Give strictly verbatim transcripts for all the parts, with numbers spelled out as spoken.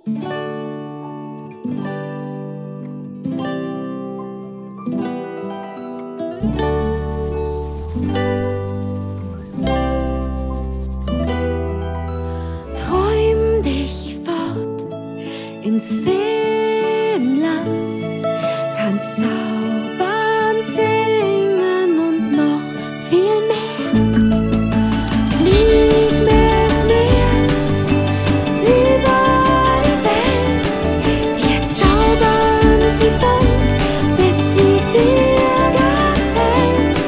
Träum dich fort ins Feenland, kannst zaubern, singen und noch viel mehr. Flieg mit mir über die Welt, wir zaubern sie bunt, bis sie dir gefällt.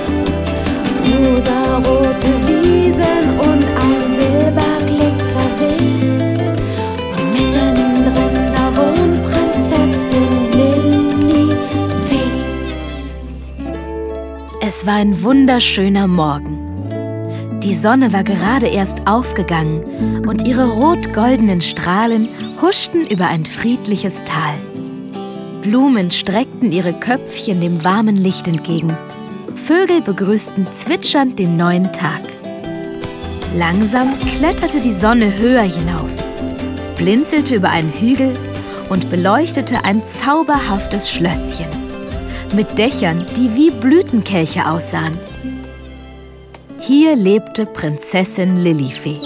Rosarote Wiesen und ein Silberglitzersee, und mittendrin da wohnt Prinzessin Lilifee. Es war ein wunderschöner Morgen. Die Sonne war gerade erst aufgegangen und ihre rot-goldenen Strahlen huschten über ein friedliches Tal. Blumen streckten ihre Köpfchen dem warmen Licht entgegen. Vögel begrüßten zwitschernd den neuen Tag. Langsam kletterte die Sonne höher hinauf, blinzelte über einen Hügel und beleuchtete ein zauberhaftes Schlösschen mit Dächern, die wie Blütenkelche aussahen. Hier lebte Prinzessin Lilifee.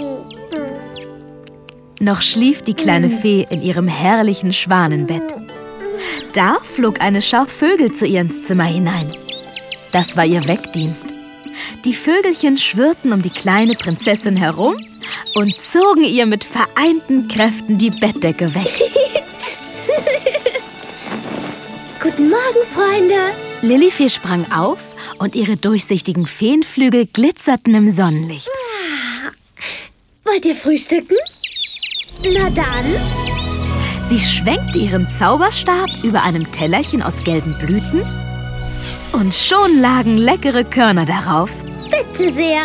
Noch schlief die kleine Fee in ihrem herrlichen Schwanenbett. Da flog eine Schar Vögel zu ihr ins Zimmer hinein. Das war ihr Weckdienst. Die Vögelchen schwirrten um die kleine Prinzessin herum und zogen ihr mit vereinten Kräften die Bettdecke weg. Guten Morgen, Freunde. Lilifee sprang auf und ihre durchsichtigen Feenflügel glitzerten im Sonnenlicht. Wollt ihr frühstücken? Na dann. Sie schwenkte ihren Zauberstab über einem Tellerchen aus gelben Blüten und schon lagen leckere Körner darauf. Bitte sehr.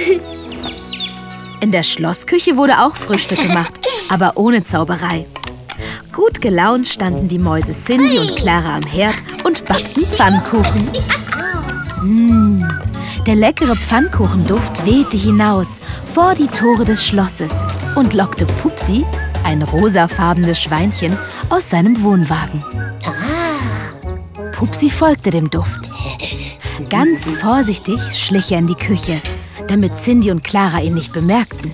In der Schlossküche wurde auch Frühstück gemacht, aber ohne Zauberei. Gut gelaunt standen die Mäuse Cindy und Clara am Herd und backten Pfannkuchen. Mmh, der leckere Pfannkuchenduft wehte hinaus vor die Tore des Schlosses und lockte Pupsi, ein rosafarbenes Schweinchen, aus seinem Wohnwagen. Pupsi folgte dem Duft. Ganz vorsichtig schlich er in die Küche, damit Cindy und Clara ihn nicht bemerkten.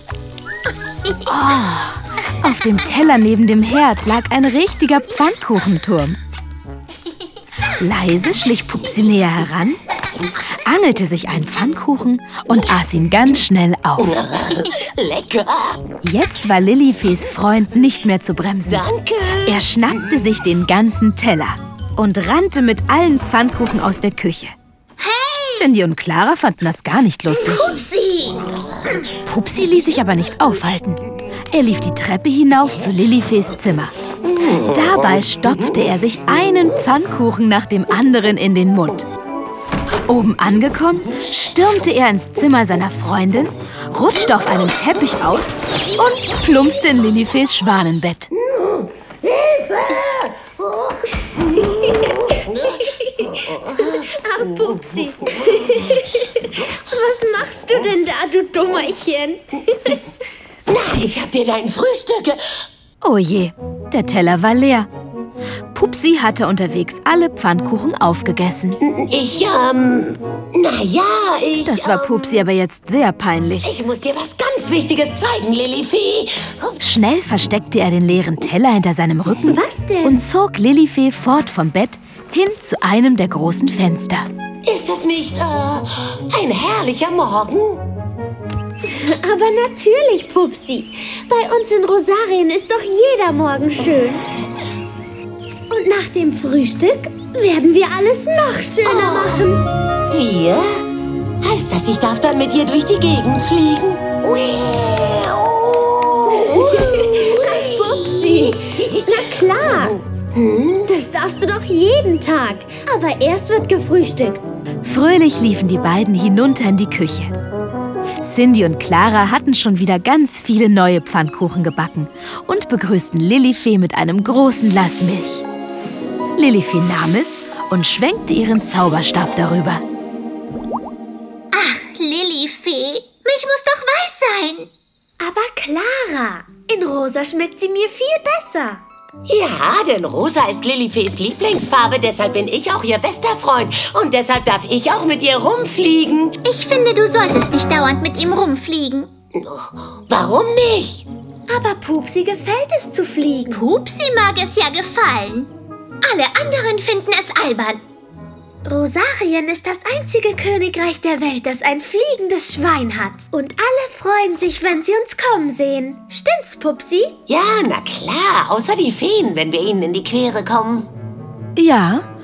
Oh, auf dem Teller neben dem Herd lag ein richtiger Pfannkuchenturm. Leise schlich Pupsi näher heran, angelte sich einen Pfannkuchen und aß ihn ganz schnell auf. Lecker! Jetzt war Lilifees Freund nicht mehr zu bremsen. Danke! Er schnappte sich den ganzen Teller und rannte mit allen Pfannkuchen aus der Küche. Hey! Cindy und Clara fanden das gar nicht lustig. Pupsi! Pupsi ließ sich aber nicht aufhalten. Er lief die Treppe hinauf zu Lilifees Zimmer. Dabei stopfte er sich einen Pfannkuchen nach dem anderen in den Mund. Oben angekommen, stürmte er ins Zimmer seiner Freundin, rutschte auf einem Teppich aus und plumpste in Lilifees Schwanenbett. Ah, Pupsi. Was machst du denn da, du Dummerchen? Na, ich hab dir dein Frühstück... Oh je, der Teller war leer. Pupsi hatte unterwegs alle Pfannkuchen aufgegessen. Ich, ähm... Na ja, ich... Das war Pupsi aber jetzt sehr peinlich. Ich muss dir was ganz Wichtiges zeigen, Lilifee. Schnell versteckte er den leeren Teller hinter seinem Rücken. Was denn? Und zog Lilifee fort vom Bett hin zu einem der großen Fenster. Ist das nicht, äh, ein herrlicher Morgen? Aber natürlich, Pupsi. Bei uns in Rosarien ist doch jeder Morgen schön. Und nach dem Frühstück werden wir alles noch schöner Oh. machen. Wir? Heißt das, ich darf dann mit dir durch die Gegend fliegen? Pupsi, na klar. Das darfst du doch jeden Tag. Aber erst wird gefrühstückt. Fröhlich liefen die beiden hinunter in die Küche. Cindy und Clara hatten schon wieder ganz viele neue Pfannkuchen gebacken und begrüßten Lilifee mit einem großen Glas Milch. Lilifee nahm es und schwenkte ihren Zauberstab darüber. Ach, Lilifee, Milch muss doch weiß sein. Aber Clara, in rosa schmeckt sie mir viel besser. Ja, denn rosa ist Lilifees Lieblingsfarbe, deshalb bin ich auch ihr bester Freund. Und deshalb darf ich auch mit ihr rumfliegen. Ich finde, du solltest nicht dauernd mit ihm rumfliegen. Warum nicht? Aber Pupsi gefällt es zu fliegen. Pupsi mag es ja gefallen. Alle anderen finden es albern. Rosarien ist das einzige Königreich der Welt, das ein fliegendes Schwein hat. Und alle freuen sich, wenn sie uns kommen sehen. Stimmt's, Pupsi? Ja, na klar, außer die Feen, wenn wir ihnen in die Quere kommen. Ja,